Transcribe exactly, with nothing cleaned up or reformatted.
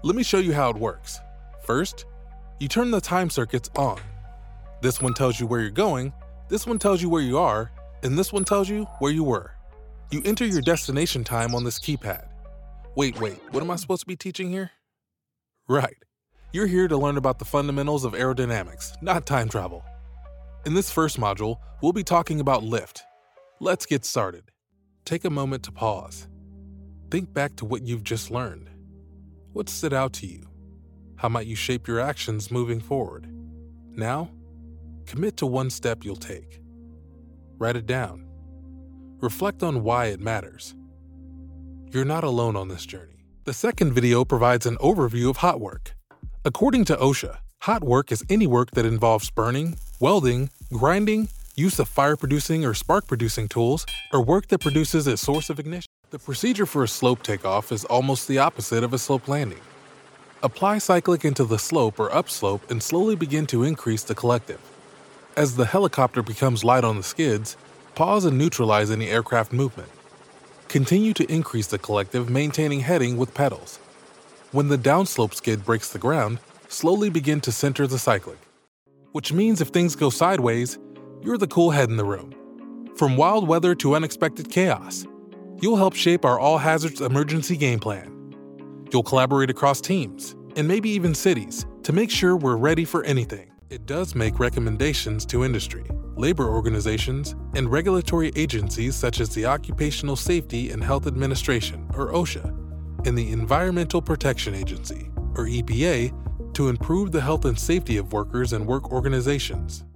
Let me show you how it works. First, you turn the time circuits on. This one tells you where you're going, this one tells you where you are, and this one tells you where you were. You enter your destination time on this keypad. Wait, wait, what am I supposed to be teaching here? Right, you're here to learn about the fundamentals of aerodynamics, not time travel. In this first module, we'll be talking about lift. Let's get started. Take a moment to pause. Think back to what you've just learned. What stood out to you? How might you shape your actions moving forward? Now, commit to one step you'll take. Write it down. Reflect on why it matters. You're not alone on this journey. The second video provides an overview of hot work. According to OSHA, hot work is any work that involves burning, welding, grinding, use of fire-producing or spark-producing tools, or work that produces a source of ignition. The procedure for a slope takeoff is almost the opposite of a slope landing. Apply cyclic into the slope or upslope and slowly begin to increase the collective. As the helicopter becomes light on the skids, pause and neutralize any aircraft movement. Continue to increase the collective, maintaining heading with pedals. When the downslope skid breaks the ground, slowly begin to center the cyclic. Which means if things go sideways, you're the cool head in the room. From wild weather to unexpected chaos, you'll help shape our all-hazards emergency game plan. You'll collaborate across teams, and maybe even cities, to make sure we're ready for anything. It does make recommendations to industry, labor organizations, and regulatory agencies such as the Occupational Safety and Health Administration, or OSHA, and the Environmental Protection Agency, or E P A, to improve the health and safety of workers and work organizations.